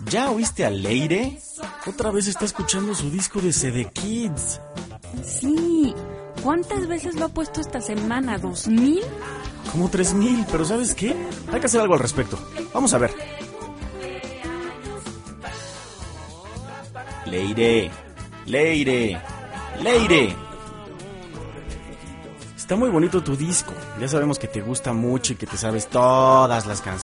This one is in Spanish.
¿Ya oíste a Leire? Otra vez está escuchando su disco de CD Kids. Sí. ¿Cuántas veces lo ha puesto esta semana? ¿2000? Como 3000, pero ¿sabes qué? Hay que hacer algo al respecto. Vamos a ver. Leire, Leire, Leire. Está muy bonito tu disco. Ya sabemos que te gusta mucho y que te sabes todas las canciones.